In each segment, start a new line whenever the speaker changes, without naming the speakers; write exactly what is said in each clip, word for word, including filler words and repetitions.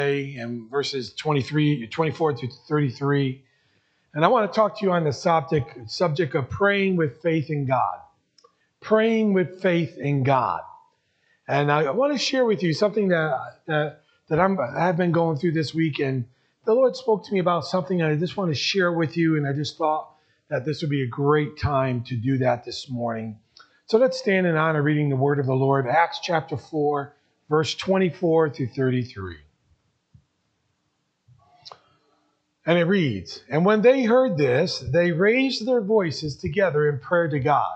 and verses twenty-three, twenty-four to thirty-three. And I want to talk to you on the subject, subject of praying with faith in God. Praying with faith in God. And I want to share with you something that that, that I'm, I've been going through this week. And the Lord spoke to me about something I just want to share with you. And I just thought that this would be a great time to do that this morning. So let's stand in honor reading the word of the Lord. Acts chapter four, verse twenty-four through thirty-three. And it reads, "And when they heard this, they raised their voices together in prayer to God.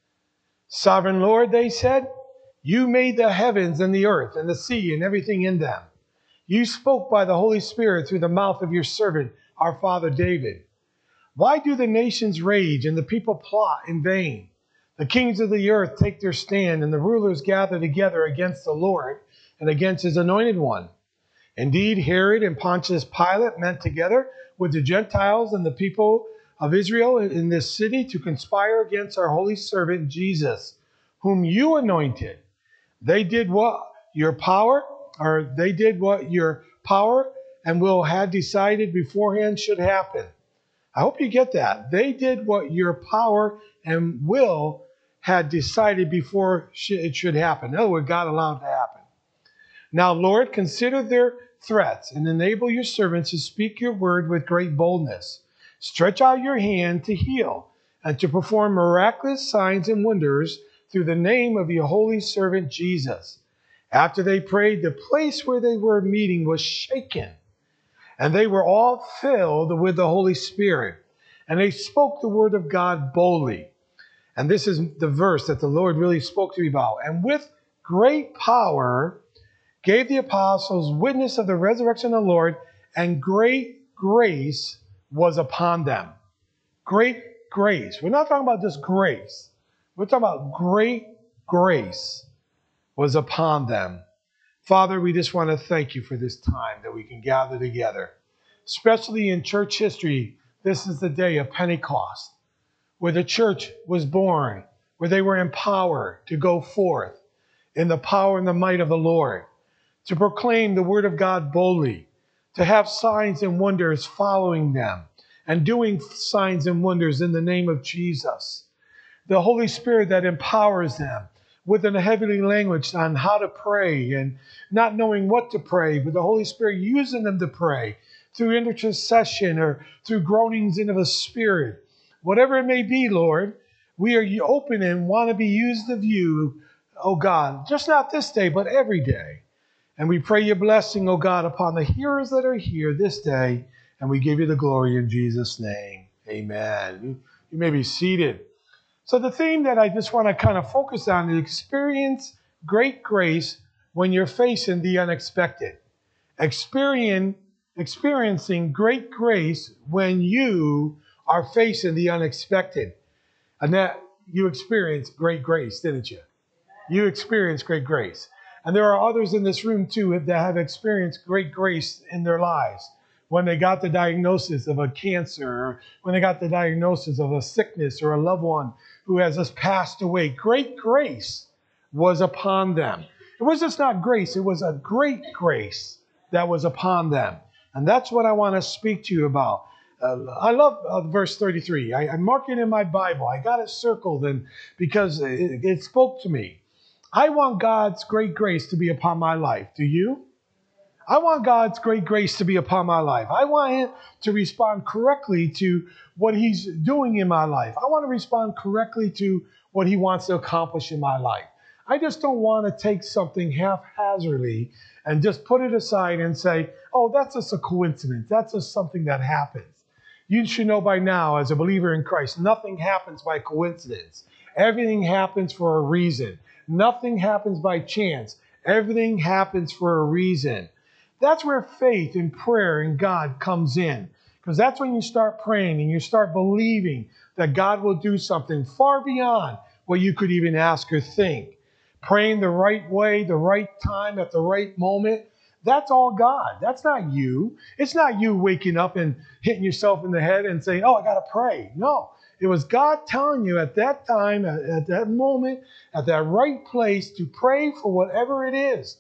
'Sovereign Lord,' they said, 'you made the heavens and the earth and the sea and everything in them. You spoke by the Holy Spirit through the mouth of your servant, our father David. Why do the nations rage and the people plot in vain? The kings of the earth take their stand, and the rulers gather together against the Lord and against his anointed one. Indeed, Herod and Pontius Pilate met together with the Gentiles and the people of Israel in this city to conspire against our holy servant Jesus, whom you anointed. They did what your power, or they did what your power and will had decided beforehand should happen.'" I hope you get that. They did what your power and will had decided before it should happen. In other words, God allowed it to happen. "Now, Lord, consider their threats and enable your servants to speak your word with great boldness. Stretch out your hand to heal and to perform miraculous signs and wonders through the name of your holy servant Jesus." After they prayed, the place where they were meeting was shaken, and they were all filled with the Holy Spirit, and they spoke the word of God boldly. And this is the verse that the Lord really spoke to me about. "And with great power gave the apostles witness of the resurrection of the Lord, and great grace was upon them." Great grace. We're not talking about just grace. We're talking about great grace was upon them. Father, we just want to thank you for this time that we can gather together. Especially in church history, this is the day of Pentecost, where the church was born, where they were empowered to go forth in the power and the might of the Lord, to proclaim the word of God boldly, to have signs and wonders following them, and doing signs and wonders in the name of Jesus. The Holy Spirit that empowers them with a heavenly language on how to pray and not knowing what to pray, but the Holy Spirit using them to pray through intercession or through groanings into the Spirit. Whatever it may be, Lord, we are open and want to be used of you, oh God, just not this day, but every day. And we pray your blessing, oh God, upon the hearers that are here this day, and we give you the glory in Jesus' name. Amen. You, you may be seated. So the theme that I just want to kind of focus on is experience great grace when you're facing the unexpected. Experience, experiencing great grace when you are facing the unexpected. And that you experienced great grace, didn't you? You experienced great grace. And there are others in this room too that have experienced great grace in their lives. When they got the diagnosis of a cancer, or when they got the diagnosis of a sickness or a loved one who has just passed away, great grace was upon them. It was just not grace, it was a great grace that was upon them. And that's what I want to speak to you about. Uh, I love uh, verse thirty-three. I, I marked it in my Bible. I got it circled and because it, it spoke to me. I want God's great grace to be upon my life. Do you? I want God's great grace to be upon my life. I want Him to respond correctly to what He's doing in my life. I want to respond correctly to what He wants to accomplish in my life. I just don't want to take something haphazardly and just put it aside and say, oh, that's just a coincidence. That's just something that happens. You should know by now, as a believer in Christ, nothing happens by coincidence. Everything happens for a reason. Nothing happens by chance. Everything happens for a reason. That's where faith and prayer in God comes in. Because that's when you start praying and you start believing that God will do something far beyond what you could even ask or think. Praying the right way, the right time, at the right moment. That's all God. That's not you. It's not you waking up and hitting yourself in the head and saying, oh, I got to pray. No. It was God telling you at that time, at, at that moment, at that right place to pray for whatever it is.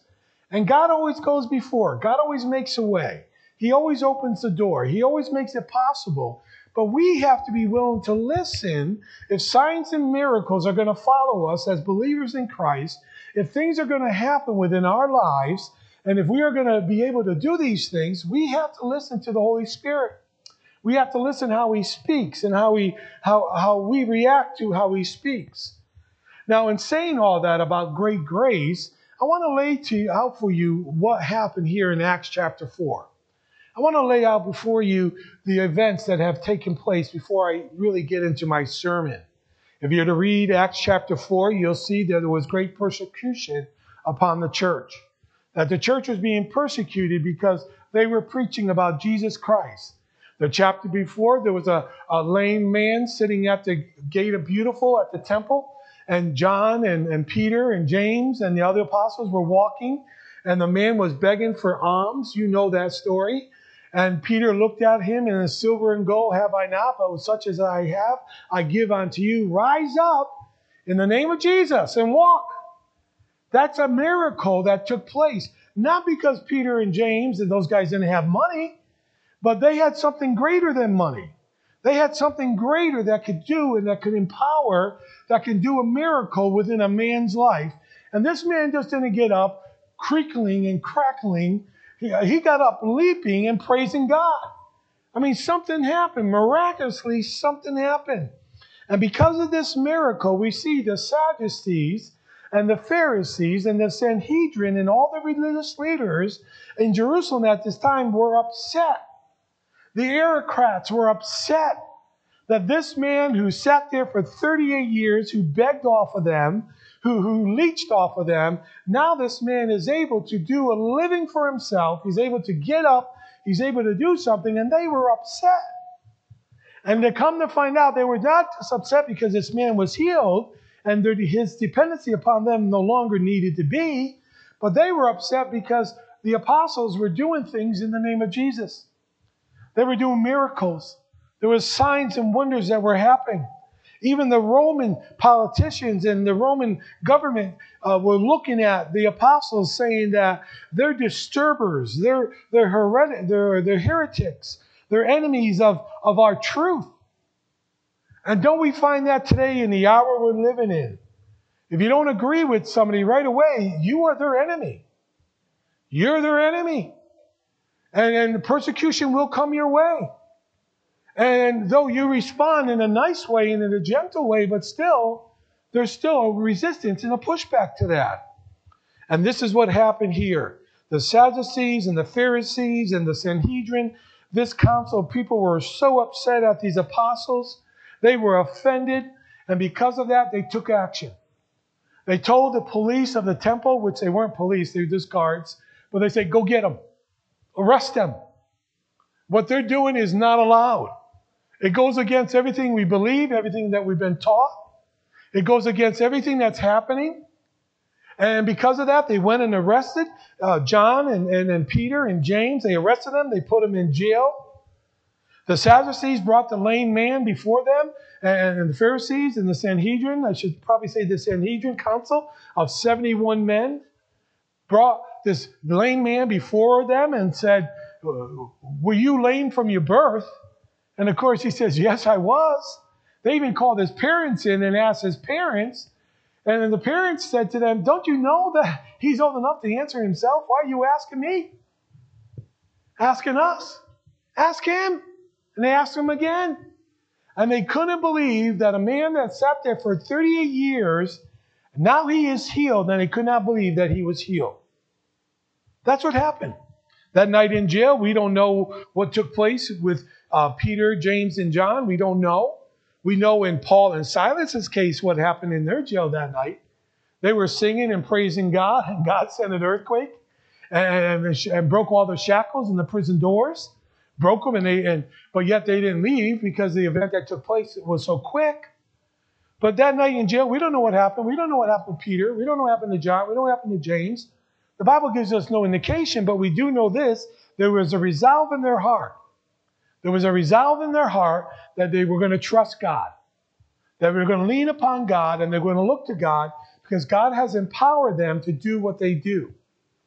And God always goes before. God always makes a way. He always opens the door. He always makes it possible. But we have to be willing to listen if signs and miracles are going to follow us as believers in Christ, if things are going to happen within our lives, and if we are going to be able to do these things, we have to listen to the Holy Spirit. We have to listen how He speaks and how, he, how, how we react to how He speaks. Now, in saying all that about great grace, I want to lay to you, out for you what happened here in Acts chapter four. I want to lay out before you the events that have taken place before I really get into my sermon. If you're to read Acts chapter four, you'll see that there was great persecution upon the church. That the church was being persecuted because they were preaching about Jesus Christ. The chapter before, there was a, a lame man sitting at the gate of Beautiful at the temple. And John and, and Peter and James and the other apostles were walking. And the man was begging for alms. You know that story. And Peter looked at him, and silver and gold have I not, but such as I have, I give unto you. Rise up in the name of Jesus and walk. That's a miracle that took place. Not because Peter and James and those guys didn't have money, but they had something greater than money. They had something greater that could do and that could empower, that can do a miracle within a man's life. And this man just didn't get up, creaking and crackling. He, he got up leaping and praising God. I mean, something happened. Miraculously, something happened. And because of this miracle, we see the Sadducees and the Pharisees and the Sanhedrin and all the religious leaders in Jerusalem at this time were upset. The aristocrats were upset that this man who sat there for thirty-eight years, who begged off of them, who, who leeched off of them, now this man is able to do a living for himself. He's able to get up. He's able to do something, and they were upset. And to come to find out, they were not just upset because this man was healed and his dependency upon them no longer needed to be, but they were upset because the apostles were doing things in the name of Jesus. They were doing miracles. There were signs and wonders that were happening. Even the Roman politicians and the Roman government uh, were looking at the apostles saying that they're disturbers, they're, they're, hered- they're, they're heretics, they're enemies of, of our truth. And don't we find that today in the hour we're living in? If you don't agree with somebody right away, you are their enemy. You're their enemy. And, and the persecution will come your way. And though you respond in a nice way and in a gentle way, but still, there's still a resistance and a pushback to that. And this is what happened here. The Sadducees and the Pharisees and the Sanhedrin, this council of people were so upset at these apostles. They were offended. And because of that, they took action. They told the police of the temple, which they weren't police, they were just guards, but they said, go get them. Arrest them. What they're doing is not allowed. It goes against everything we believe, everything that we've been taught. It goes against everything that's happening. And because of that, they went and arrested uh, John and, and, and Peter and James. They arrested them. They put them in jail. The Sadducees brought the lame man before them. And, and the Pharisees and the Sanhedrin, I should probably say the Sanhedrin council of seventy-one men, brought this lame man before them and said, were you lame from your birth? And of course he says, yes, I was. They even called his parents in and asked his parents. And then the parents said to them, don't you know that he's old enough to answer himself? Why are you asking me? Asking us? Ask him. And they asked him again. And they couldn't believe that a man that sat there for thirty-eight years, now he is healed, and they could not believe that he was healed. That's what happened. That night in jail, we don't know what took place with uh, Peter, James, and John. We don't know. We know in Paul and Silas's case what happened in their jail that night. They were singing and praising God, and God sent an earthquake and, and, and broke all the shackles in the prison doors. Broke them, and they, and but yet they didn't leave because the event that took place was so quick. But that night in jail, we don't know what happened. We don't know what happened to Peter. We don't know what happened to John. We don't know what happened to James. The Bible gives us no indication, but we do know this. There was a resolve in their heart. There was a resolve in their heart that they were going to trust God. That they were going to lean upon God, and they're going to look to God because God has empowered them to do what they do.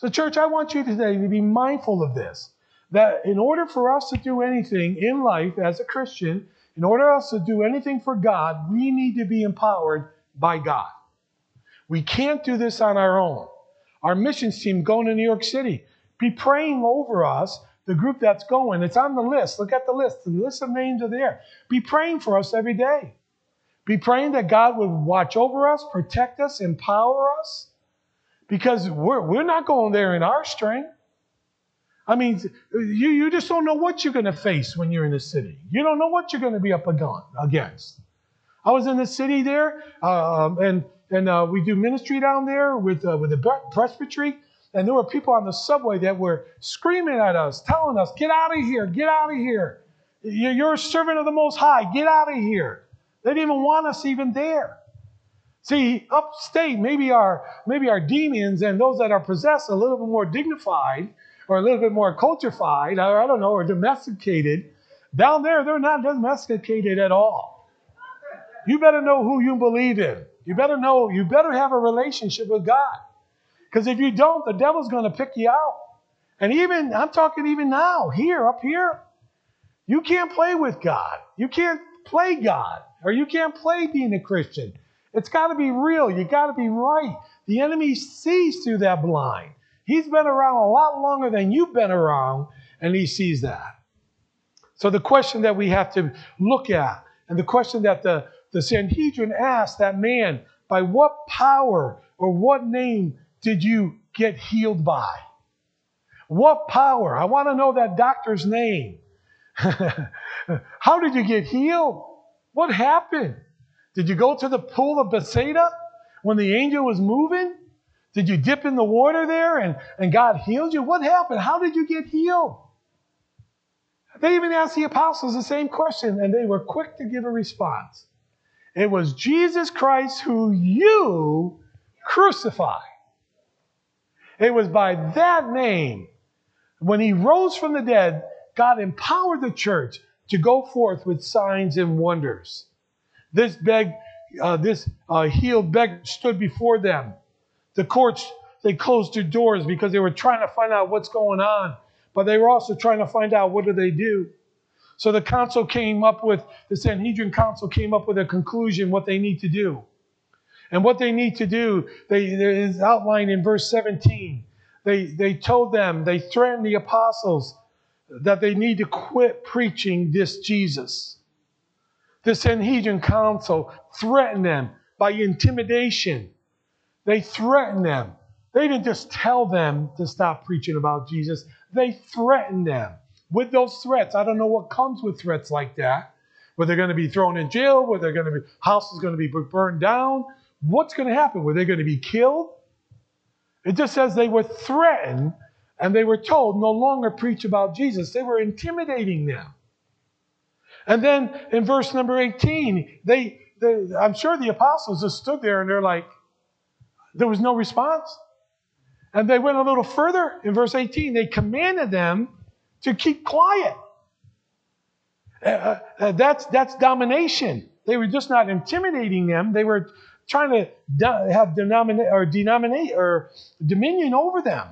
So church, I want you today to be mindful of this, that in order for us to do anything in life as a Christian, in order for us to do anything for God, we need to be empowered by God. We can't do this on our own. Our missions team going to New York City, be praying over us, the group that's going. It's on the list. Look at the list. The list of names are there. Be praying for us every day. Be praying that God would watch over us, protect us, empower us, because we're, we're not going there in our strength. I mean, you, you just don't know what you're going to face when you're in the city. You don't know what you're going to be up against. I was in the city there, uh, and and uh, we do ministry down there with uh, with the presbytery, and there were people on the subway that were screaming at us, telling us, "Get out of here! Get out of here! You're a servant of the Most High. Get out of here!" They didn't even want us even there. See, upstate, maybe our maybe our demons and those that are possessed are a little bit more dignified, or a little bit more cultified, or I don't know, or domesticated. Down there, they're not domesticated at all. You better know who you believe in. You better know, you better have a relationship with God. Because if you don't, the devil's going to pick you out. And even, I'm talking even now, here, up here, you can't play with God. You can't play God, or you can't play being a Christian. It's got to be real. You got to be right. The enemy sees through that blind. He's been around a lot longer than you've been around, and he sees that. So the question that we have to look at, and the question that the, the Sanhedrin asked that man, by what power or what name did you get healed by? What power? I want to know that doctor's name. How did you get healed? What happened? Did you go to the pool of Bethsaida when the angel was moving? Did you dip in the water there and, and God healed you? What happened? How did you get healed? They even asked the apostles the same question, and they were quick to give a response. It was Jesus Christ who you crucified. It was by that name, when he rose from the dead, God empowered the church to go forth with signs and wonders. This beg, uh, this uh, healed beggar stood before them. The courts, they closed their doors because they were trying to find out what's going on. But they were also trying to find out, what do they do? So the council came up with, the Sanhedrin council came up with a conclusion, what they need to do. And what they need to do, they, there is outlined in verse seventeen. They, they told them, they threatened the apostles that they need to quit preaching this Jesus. The Sanhedrin council threatened them by intimidation. They threatened them. They didn't just tell them to stop preaching about Jesus. They threatened them with those threats. I don't know what comes with threats like that. Whether they're going to be thrown in jail, whether they're going to be, house is going to be burned down. What's going to happen? Were they going to be killed? It just says they were threatened and they were told no longer preach about Jesus. They were intimidating them. And then in verse number eighteen, they, they I'm sure the apostles just stood there and they're like, there was no response. And they went a little further. In verse eighteen, they commanded them to keep quiet. Uh, uh, that's, that's domination. They were just not intimidating them. They were trying to do, have denominate or denominate or dominion over them.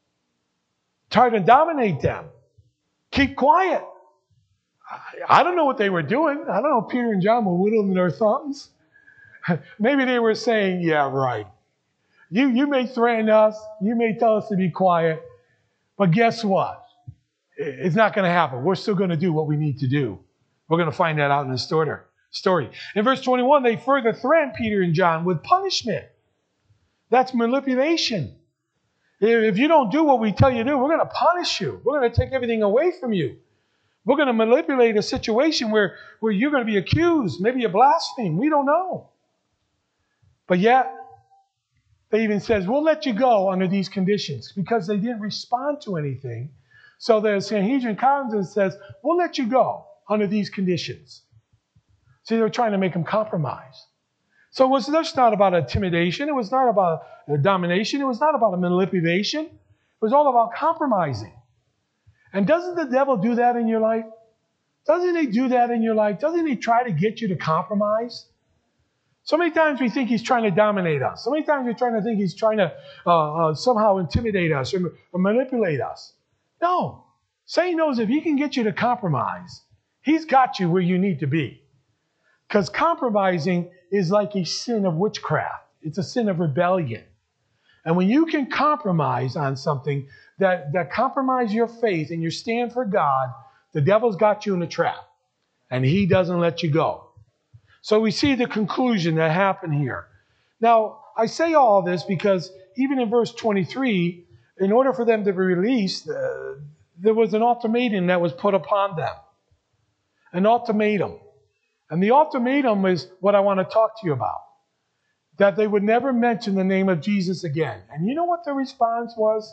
Try to dominate them. Keep quiet. I, I don't know what they were doing. I don't know if Peter and John were whittling their thumbs. Maybe they were saying, yeah, right. You, you may threaten us. You may tell us to be quiet. But guess what? It's not going to happen. We're still going to do what we need to do. We're going to find that out in the story. story. In verse twenty-one, they further threaten Peter and John with punishment. That's manipulation. If you don't do what we tell you to do, we're going to punish you. We're going to take everything away from you. We're going to manipulate a situation where, where you're going to be accused, maybe a blasphemy. We don't know. But yet, they even says, we'll let you go under these conditions because they didn't respond to anything. So the Sanhedrin Council says, we'll let you go under these conditions. See, they were trying to make them compromise. So it was just not about intimidation. It was not about domination. It was not about manipulation. It was all about compromising. And doesn't the devil do that in your life? Doesn't he do that in your life? Doesn't he try to get you to compromise? So many times we think he's trying to dominate us. So many times we're trying to think he's trying to uh, uh, somehow intimidate us or, or manipulate us. No. Satan knows if he can get you to compromise, he's got you where you need to be. Because compromising is like a sin of witchcraft. It's a sin of rebellion. And when you can compromise on something that, that compromise your faith and your stand for God, the devil's got you in a trap. And he doesn't let you go. So we see the conclusion that happened here. Now, I say all this because even in verse twenty-three, in order for them to be released, uh, there was an ultimatum that was put upon them. An ultimatum. And the ultimatum is what I want to talk to you about. That they would never mention the name of Jesus again. And you know what the response was?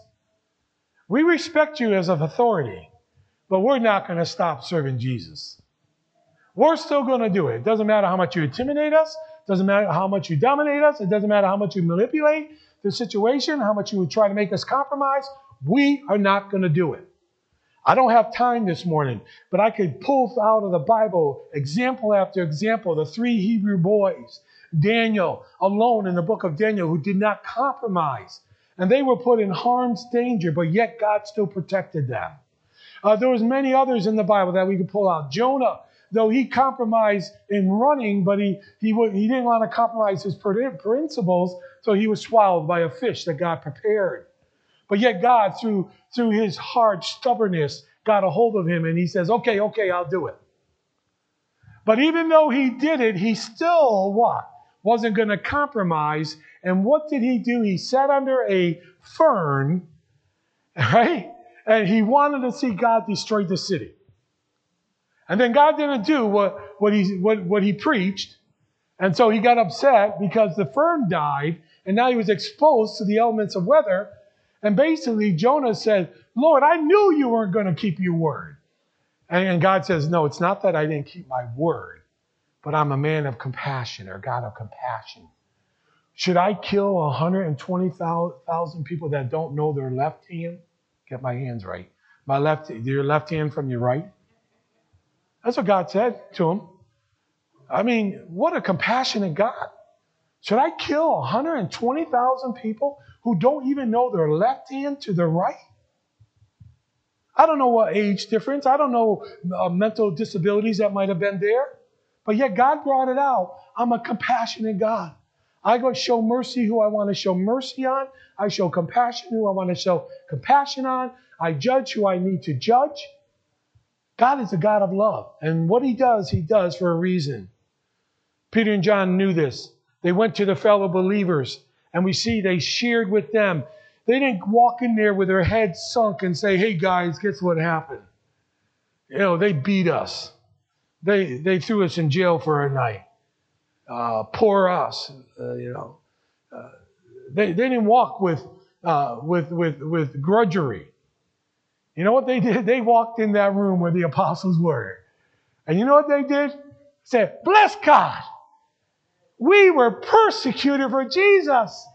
We respect you as of authority, but we're not going to stop serving Jesus. We're still going to do it. It doesn't matter how much you intimidate us. It doesn't matter how much you dominate us. It doesn't matter how much you manipulate the situation, how much you would try to make us compromise. We are not going to do it. I don't have time this morning, but I could pull out of the Bible example after example, the three Hebrew boys, Daniel, alone in the book of Daniel, who did not compromise. And they were put in harm's danger, but yet God still protected them. Uh, there was many others in the Bible that we could pull out. Jonah, though he compromised in running, but he, he, he didn't want to compromise his principles, so he was swallowed by a fish that God prepared. But yet God, through, through his hard stubbornness, got a hold of him and he says, okay, okay, I'll do it. But even though he did it, he still, what? Wasn't going to compromise. And what did he do? He sat under a fern, right? And he wanted to see God destroy the city. And then God didn't do what, what, he, what, what he preached. And so he got upset because the fern died, and now he was exposed to the elements of weather. And basically, Jonah said, Lord, I knew you weren't going to keep your word. And, and God says, no, it's not that I didn't keep my word, but I'm a man of compassion, or God of compassion. Should I kill one hundred twenty thousand people that don't know their left hand? Get my hands right. My left, your left hand from your right? That's what God said to him. I mean, what a compassionate God. Should I kill one hundred twenty thousand people who don't even know their left hand to their right? I don't know what age difference. I don't know uh, mental disabilities that might have been there. But yet God brought it out. I'm a compassionate God. I go show mercy who I want to show mercy on. I show compassion who I want to show compassion on. I judge who I need to judge. God is a God of love. And what he does, he does for a reason. Peter and John knew this. They went to the fellow believers, and we see they shared with them. They didn't walk in there with their heads sunk and say, hey guys, guess what happened? You know, they beat us. They they threw us in jail for a night. Uh, poor us, uh, you know. Uh, they, they didn't walk with, uh, with, with, with grudgery. You know what they did? They walked in that room where the apostles were. And you know what they did? Said, bless God. We were persecuted for Jesus.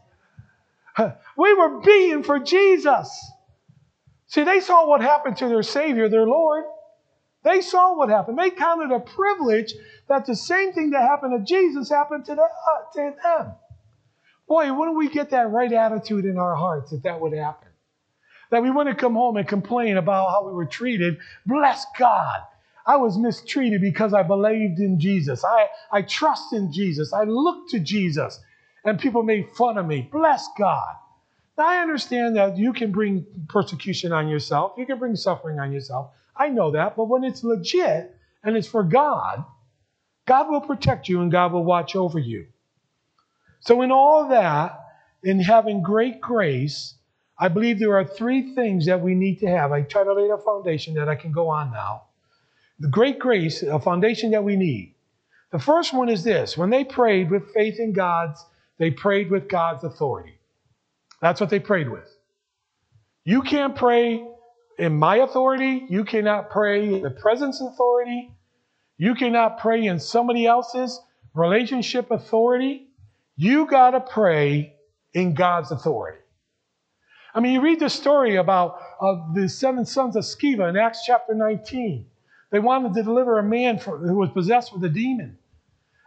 We were beaten for Jesus. See, they saw what happened to their Savior, their Lord. They saw what happened. They counted a privilege that the same thing that happened to Jesus happened to them. Boy, wouldn't we get that right attitude in our hearts if that would happen? That we wouldn't come home and complain about how we were treated. Bless God. I was mistreated because I believed in Jesus. I, I trust in Jesus. I look to Jesus. And people made fun of me. Bless God. Now, I understand that you can bring persecution on yourself. You can bring suffering on yourself. I know that. But when it's legit and it's for God, God will protect you and God will watch over you. So in all that, in having great grace, I believe there are three things that we need to have. I try to lay a foundation that I can go on now. The great grace, a foundation that we need. The first one is this. When they prayed with faith in God's, they prayed with God's authority. That's what they prayed with. You can't pray in my authority. You cannot pray in the presence authority. You cannot pray in somebody else's relationship authority. You got to pray in God's authority. I mean, you read the story about uh, the seven sons of Sceva in Acts chapter nineteen. They wanted to deliver a man for, who was possessed with a demon.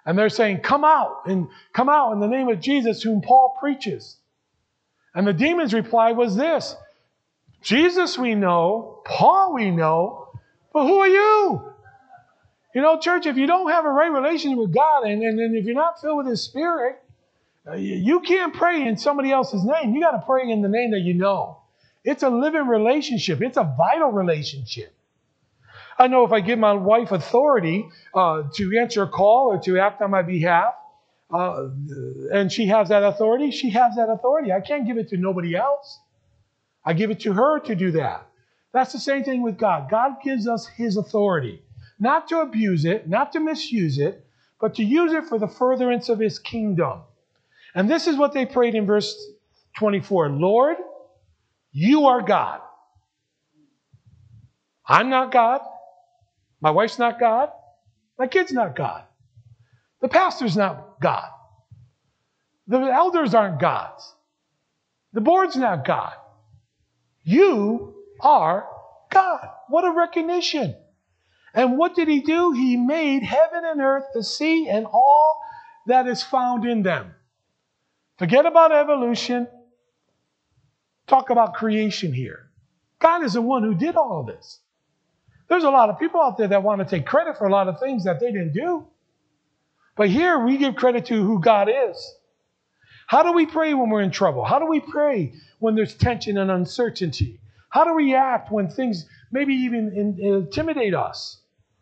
And they're saying, come out, and come out in the name of Jesus whom Paul preaches. And the demon's reply was this: Jesus we know, Paul we know, but who are you? You know, church, if you don't have a right relationship with God, and, and, and if you're not filled with His Spirit, uh, you can't pray in somebody else's name. You got to pray in the name that you know. It's a living relationship. It's a vital relationship. I know if I give my wife authority uh, to answer a call or to act on my behalf, uh, and she has that authority, she has that authority. I can't give it to nobody else. I give it to her to do that. That's the same thing with God. God gives us His authority. Not to abuse it, not to misuse it, but to use it for the furtherance of His kingdom. And this is what they prayed in verse twenty-four. Lord, you are God. I'm not God. My wife's not God. My kid's not God. The pastor's not God. The elders aren't gods. The board's not God. You are God. What a recognition. And what did He do? He made heaven and earth, the sea, and all that is found in them. Forget about evolution. Talk about creation here. God is the one who did all of this. There's a lot of people out there that want to take credit for a lot of things that they didn't do. But here we give credit to who God is. How do we pray when we're in trouble? How do we pray when there's tension and uncertainty? How do we act when things maybe even in, intimidate us?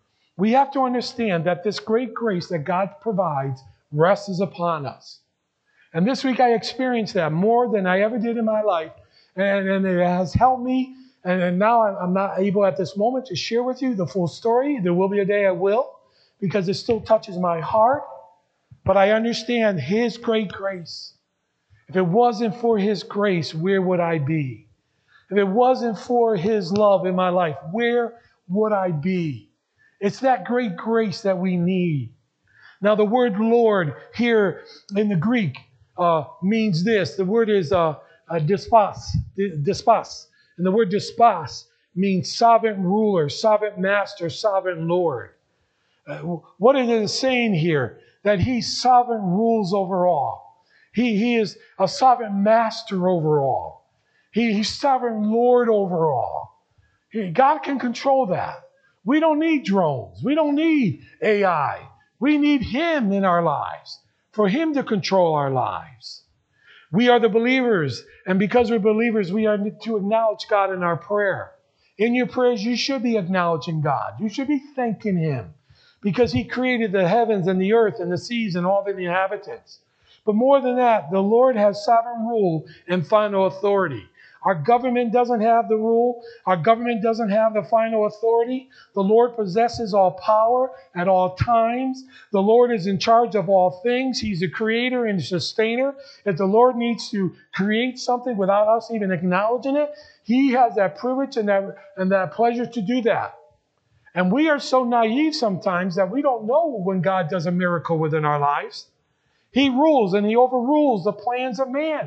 We have to understand that this great grace that God provides rests upon us. And this week I experienced that more than I ever did in my life. And, and it has helped me. And, and now I'm, I'm not able at this moment to share with you the full story. There will be a day I will, because it still touches my heart. But I understand His great grace. If it wasn't for His grace, where would I be? If it wasn't for His love in my life, where would I be? It's that great grace that we need. Now, the word Lord here in the Greek uh, means this. The word is uh, uh, dispas, dispas. And the word dispas means sovereign ruler, sovereign master, sovereign Lord. Uh, what is it saying here? That He sovereign rules over all. He, he is a sovereign master over all. He, he's sovereign Lord over all. He, God can control that. We don't need drones. We don't need A I. We need Him in our lives, for Him to control our lives. We are the believers, and because we're believers, we are to acknowledge God in our prayer. In your prayers, you should be acknowledging God. You should be thanking Him, because He created the heavens and the earth and the seas and all the inhabitants. But more than that, the Lord has sovereign rule and final authority. Our government doesn't have the rule. Our government doesn't have the final authority. The Lord possesses all power at all times. The Lord is in charge of all things. He's the creator and sustainer. If the Lord needs to create something without us even acknowledging it, He has that privilege and that, and that pleasure to do that. And we are so naive sometimes that we don't know when God does a miracle within our lives. He rules and He overrules the plans of man.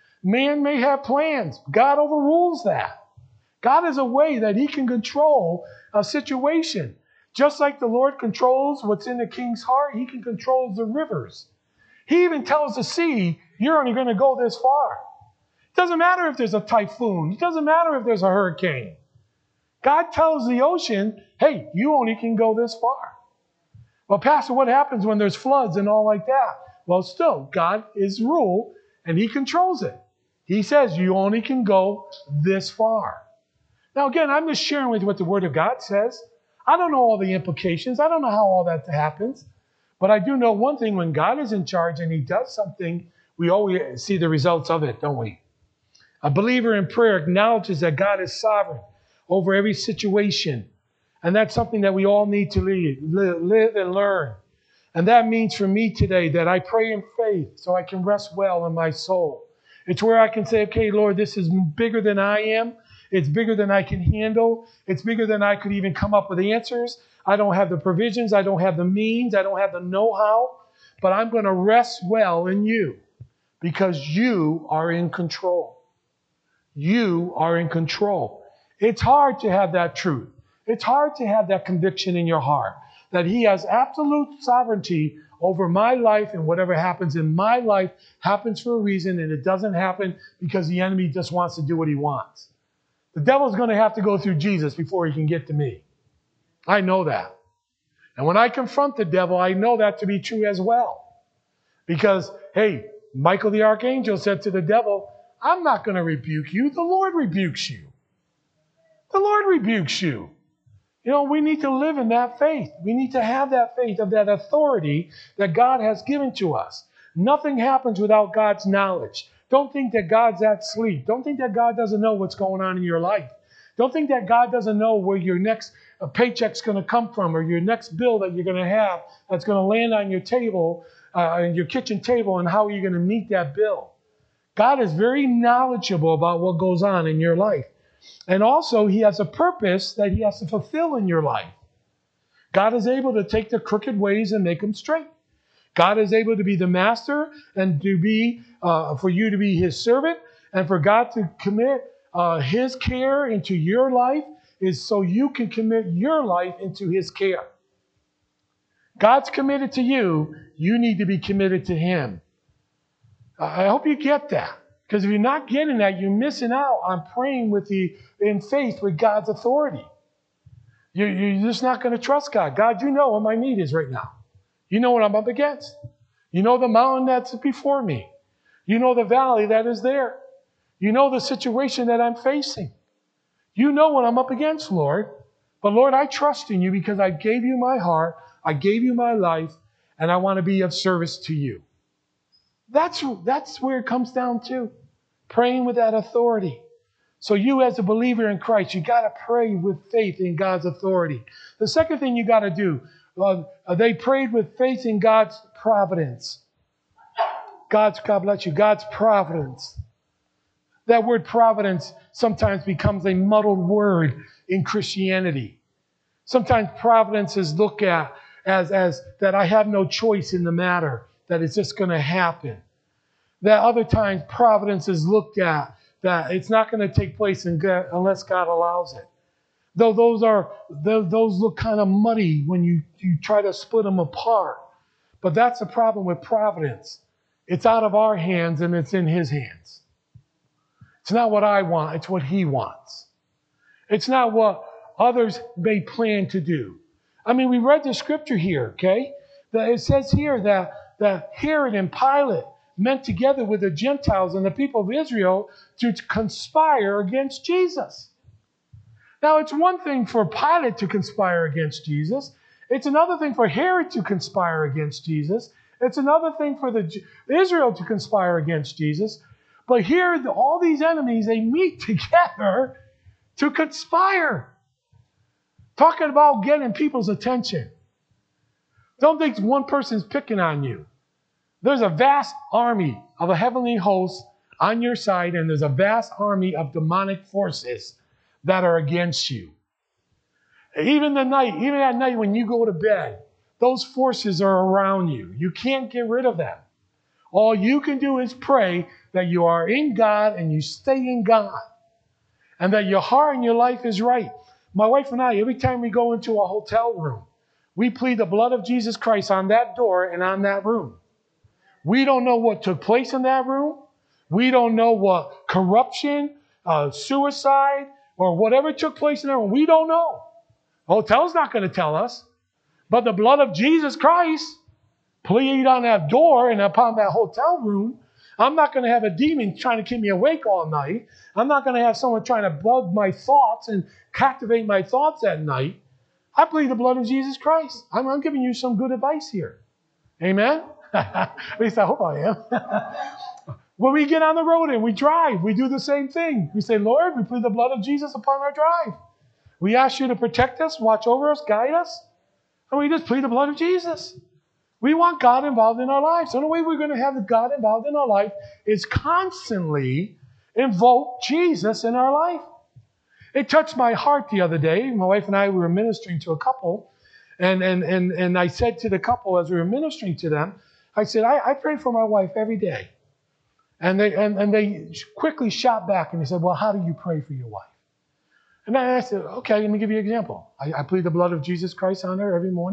Man may have plans. God overrules that. God has a way that He can control a situation. Just like the Lord controls what's in the king's heart, He can control the rivers. He even tells the sea, you're only going to go this far. It doesn't matter if there's a typhoon. It doesn't matter if there's a hurricane. God tells the ocean, hey, you only can go this far. Well, Pastor, what happens when there's floods and all like that? Well, still, God is rule and He controls it. He says you only can go this far. Now, again, I'm just sharing with you what the Word of God says. I don't know all the implications. I don't know how all that happens. But I do know one thing. When God is in charge and He does something, we always see the results of it, don't we? A believer in prayer acknowledges that God is sovereign over every situation. And that's something that we all need to live, live and learn. And that means for me today that I pray in faith so I can rest well in my soul. It's where I can say, okay, Lord, this is bigger than I am. It's bigger than I can handle. It's bigger than I could even come up with answers. I don't have the provisions. I don't have the means. I don't have the know-how. But I'm going to rest well in You because You are in control. You are in control. It's hard to have that truth. It's hard to have that conviction in your heart. that he has absolute sovereignty over my life, and whatever happens in my life happens for a reason, and it doesn't happen because the enemy just wants to do what he wants. The devil's going to have to go through Jesus before he can get to me. I know that. And when I confront the devil, I know that to be true as well. Because, hey, Michael the archangel said to the devil, I'm not going to rebuke you. The Lord rebukes you. The Lord rebukes you. You know, we need to live in that faith. We need to have that faith of that authority that God has given to us. Nothing happens without God's knowledge. Don't think that God's at sleep. Don't think that God doesn't know what's going on in your life. Don't think that God doesn't know where your next paycheck's going to come from, or your next bill that you're going to have that's going to land on your table, uh, your kitchen table, and how are you going to meet that bill. God is very knowledgeable about what goes on in your life. And also, he has a purpose that he has to fulfill in your life. God is able to take the crooked ways and make them straight. God is able to be the master and to be, uh, for you to be his servant, and for God to commit uh, his care into your life is so you can commit your life into his care. God's committed to you. You need to be committed to him. I hope you get that. Because if you're not getting that, you're missing out on praying with the in faith with God's authority. You're, you're just not going to trust God. God, you know what my need is right now. You know what I'm up against. You know the mountain that's before me. You know the valley that is there. You know the situation that I'm facing. You know what I'm up against, Lord. But Lord, I trust in you because I gave you my heart. I gave you my life. And I want to be of service to you. That's, that's where it comes down to. Praying with that authority. So you as a believer in Christ, you got to pray with faith in God's authority. The second thing you got to do, uh, they prayed with faith in God's providence. God's, God bless you, God's providence. That word providence sometimes becomes a muddled word in Christianity. Sometimes providence is looked at as, as that I have no choice in the matter, that it's just going to happen. That other times providence is looked at that it's not going to take place in God, unless God allows it. Though those are those look kind of muddy when you, you try to split them apart. But that's the problem with providence. It's out of our hands and it's in his hands. It's not what I want, it's what he wants. It's not what others may plan to do. I mean, we read the scripture here, okay? That it says here that, that Herod and Pilate met together with the Gentiles and the people of Israel to conspire against Jesus. Now, it's one thing for Pilate to conspire against Jesus. It's another thing for Herod to conspire against Jesus. It's another thing for the Israel to conspire against Jesus. But here, all these enemies, they meet together to conspire. Talking about getting people's attention. Don't think one person's picking on you. There's a vast army of a heavenly host on your side, and there's a vast army of demonic forces that are against you. Even the night, even at night when you go to bed, those forces are around you. You can't get rid of them. All you can do is pray that you are in God and you stay in God, and that your heart and your life is right. My wife and I, every time we go into a hotel room, we plead the blood of Jesus Christ on that door and on that room. We don't know what took place in that room. We don't know what corruption, uh, suicide, or whatever took place in that room. We don't know. The hotel's not going to tell us. But the blood of Jesus Christ plead on that door and upon that hotel room. I'm not going to have a demon trying to keep me awake all night. I'm not going to have someone trying to bug my thoughts and captivate my thoughts at night. I plead the blood of Jesus Christ. I'm, I'm giving you some good advice here. Amen? At least I hope I am. When we get on the road and we drive, we do the same thing. We say, Lord, we plead the blood of Jesus upon our drive. We ask you to protect us, watch over us, guide us. And we just plead the blood of Jesus. We want God involved in our lives. The only way we're going to have God involved in our life is constantly invoke Jesus in our life. It touched my heart the other day. My wife and I we were ministering to a couple. And, and, and, and I said to the couple as we were ministering to them, I said, I, I pray for my wife every day. And they, and, and they quickly shot back and they said, well, how do you pray for your wife? And I said, okay, let me give you an example. I, I plead the blood of Jesus Christ on her every morning.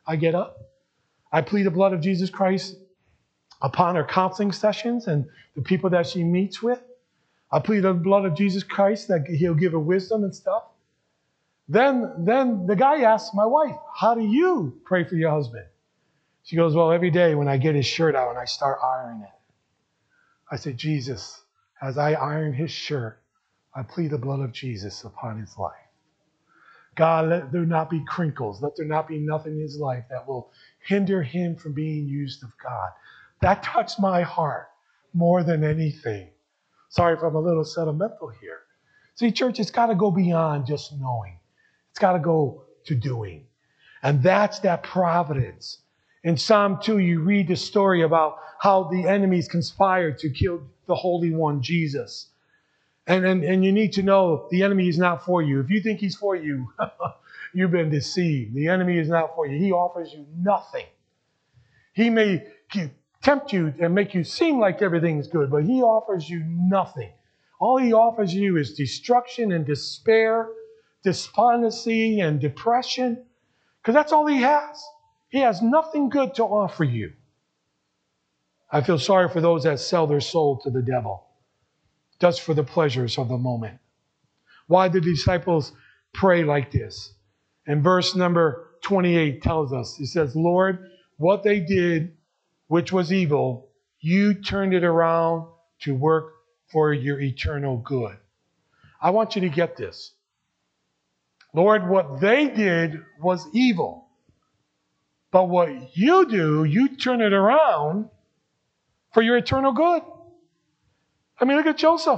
I get up. I plead the blood of Jesus Christ upon her counseling sessions and the people that she meets with. I plead the blood of Jesus Christ that he'll give her wisdom and stuff. Then, then the guy asks my wife, how do you pray for your husband? She goes, well, every day when I get his shirt out and I start ironing it, I say, Jesus, as I iron his shirt, I plead the blood of Jesus upon his life. God, let there not be crinkles. Let there not be nothing in his life that will hinder him from being used of God. That touched my heart more than anything. Sorry if I'm a little sentimental here. See, church, it's got to go beyond just knowing. It's got to go to doing. And that's that providence. In Psalm two, you read the story about how the enemies conspired to kill the Holy One, Jesus. And, and, and you need to know the enemy is not for you. If you think he's for you, you've been deceived. The enemy is not for you. He offers you nothing. He may tempt you and make you seem like everything's good, but he offers you nothing. All he offers you is destruction and despair, despondency and depression, because that's all he has. He has nothing good to offer you. I feel sorry for those that sell their soul to the devil, just for the pleasures of the moment. Why did the disciples pray like this? And verse number twenty-eight tells us, he says, Lord, what they did, which was evil, you turned it around to work for your eternal good. I want you to get this. Lord, what they did was evil. But what you do, you turn it around for your eternal good. I mean, look at Joseph.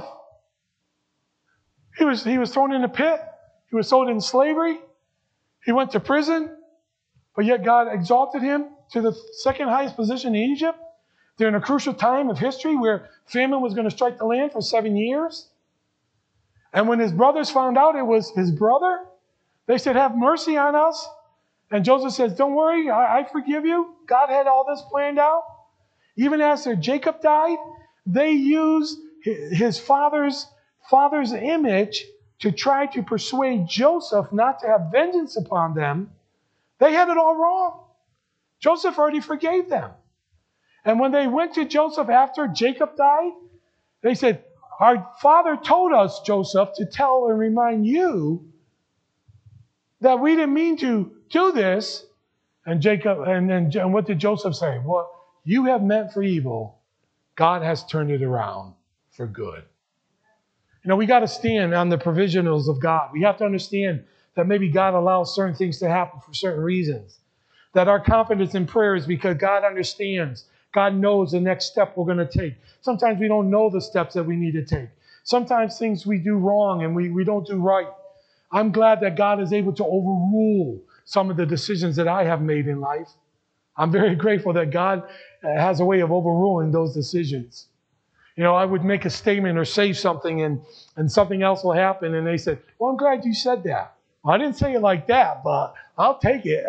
He was, he was thrown in a pit. He was sold into slavery. He went to prison. But yet God exalted him to the second highest position in Egypt during a crucial time of history where famine was going to strike the land for seven years. And when his brothers found out it was his brother, they said, have mercy on us. And Joseph says, don't worry, I, I forgive you. God had all this planned out. Even after Jacob died, they used his father's, father's image to try to persuade Joseph not to have vengeance upon them. They had it all wrong. Joseph already forgave them. And when they went to Joseph after Jacob died, they said, our father told us, Joseph, to tell and remind you that we didn't mean to do this. And Jacob, and then and what did Joseph say? What you have meant for evil, God has turned it around for good. You know, we got to stand on the provisionals of God. We have to understand that maybe God allows certain things to happen for certain reasons. That our confidence in prayer is because God understands. God knows the next step we're going to take. Sometimes we don't know the steps that we need to take. Sometimes things we do wrong and we, we don't do right. I'm glad that God is able to overrule some of the decisions that I have made in life. I'm very grateful that God has a way of overruling those decisions. You know, I would make a statement or say something and, and something else will happen. And they said, well, I'm glad you said that. Well, I didn't say it like that, but I'll take it.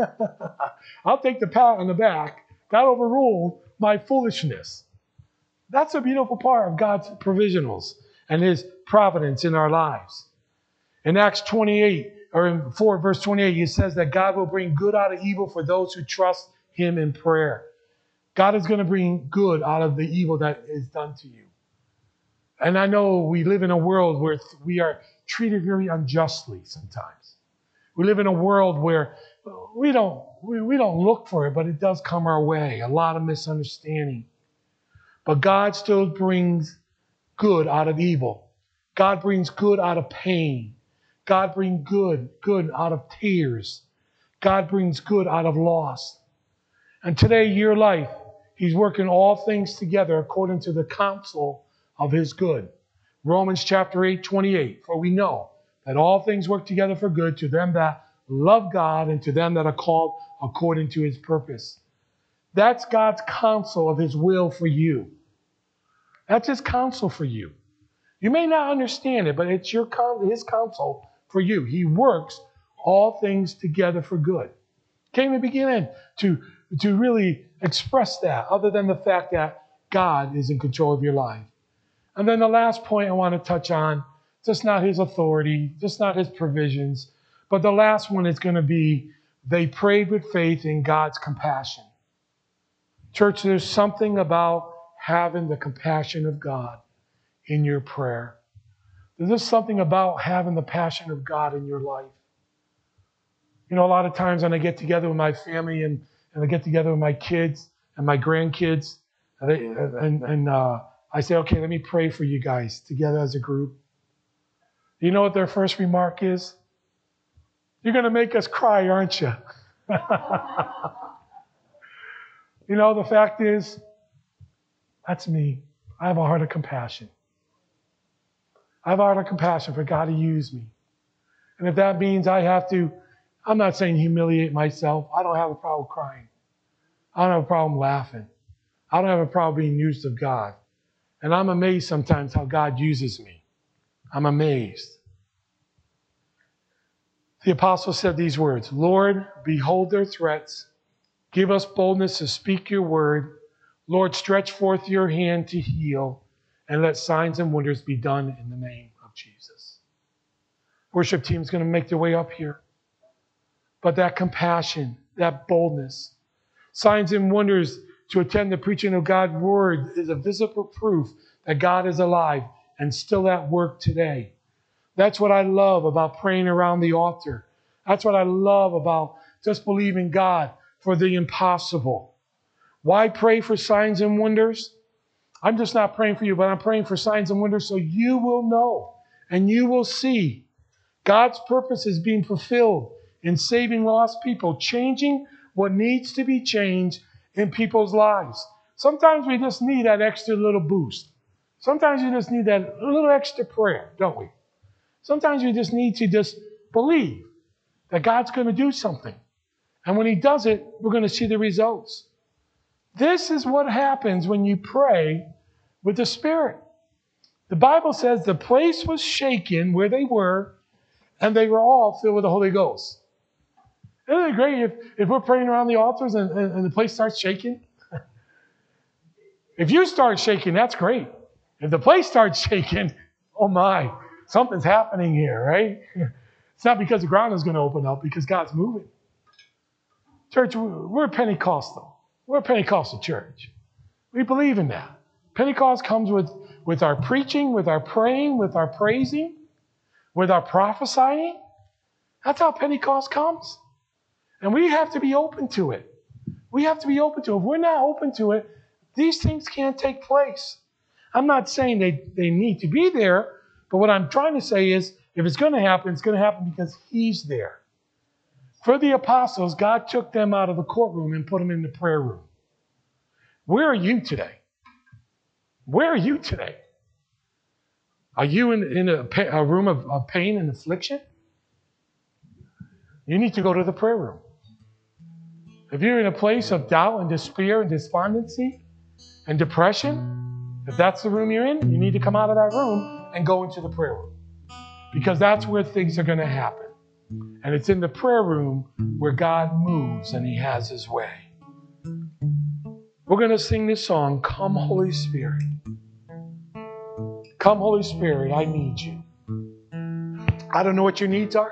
I'll take the pat on the back. God overruled my foolishness. That's a beautiful part of God's provisionals and his providence in our lives. In Acts twenty-eight, or in four, verse twenty-eight, it says that God will bring good out of evil for those who trust him in prayer. God is going to bring good out of the evil that is done to you. And I know we live in a world where we are treated very unjustly sometimes. We live in a world where we don't, we, we don't look for it, but it does come our way. A lot of misunderstanding. But God still brings good out of evil. God brings good out of pain. God brings good, good out of tears. God brings good out of loss. And today, your life, he's working all things together according to the counsel of his good. Romans chapter eight, twenty-eight. For we know that all things work together for good to them that love God and to them that are called according to his purpose. That's God's counsel of his will for you. That's his counsel for you. You may not understand it, but it's your his counsel for you. He works all things together for good. Can't even begin to, to really express that other than the fact that God is in control of your life. And then the last point I want to touch on, just not his authority, just not his provisions, but the last one is going to be They prayed with faith in God's compassion. Church, there's something about having the compassion of God in your prayer. There's something about having the passion of God in your life. You know, a lot of times when I get together with my family and, and I get together with my kids and my grandkids, and, they, and, and uh, I say, okay, let me pray for you guys together as a group. You know what their first remark is? You're going to make us cry, aren't you? You know, the fact is, that's me. I have a heart of compassion. I have a heart of compassion for God to use me. And if that means I have to, I'm not saying humiliate myself. I don't have a problem crying. I don't have a problem laughing. I don't have a problem being used of God. And I'm amazed sometimes how God uses me. I'm amazed. The apostle said these words, Lord, behold their threats. Give us boldness to speak your word. Lord, stretch forth your hand to heal, and let signs and wonders be done in the name of Jesus. Worship team's going to make their way up here. But that compassion, that boldness, signs and wonders to attend the preaching of God's word is a visible proof that God is alive and still at work today. That's what I love about praying around the altar. That's what I love about just believing God for the impossible. Why pray for signs and wonders? I'm just not praying for you, but I'm praying for signs and wonders so you will know and you will see God's purpose is being fulfilled in saving lost people, changing what needs to be changed in people's lives. Sometimes we just need that extra little boost. Sometimes we just need that little extra prayer, don't we? Sometimes we just need to just believe that God's going to do something. And when he does it, we're going to see the results. This is what happens when you pray with the Spirit. The Bible says the place was shaken where they were, and they were all filled with the Holy Ghost. Isn't it great if, if we're praying around the altars and, and, and the place starts shaking? If you start shaking, that's great. If the place starts shaking, oh my, something's happening here, right? It's not because the ground is going to open up, because God's moving. Church, we're Pentecostal. We're a Pentecostal church. We believe in that. Pentecost comes with, with our preaching, with our praying, with our praising, with our prophesying. That's how Pentecost comes. And we have to be open to it. We have to be open to it. If we're not open to it, these things can't take place. I'm not saying they, they need to be there, but what I'm trying to say is, if it's going to happen, it's going to happen because he's there. For the apostles, God took them out of the courtroom and put them in the prayer room. Where are you today? Where are you today? Are you in, in a, a room of, of pain and affliction? You need to go to the prayer room. If you're in a place of doubt and despair and despondency and depression, if that's the room you're in, you need to come out of that room and go into the prayer room. Because that's where things are going to happen. And it's in the prayer room where God moves and he has his way. We're going to sing this song, Come Holy Spirit. Come Holy Spirit, I need you. I don't know what your needs are.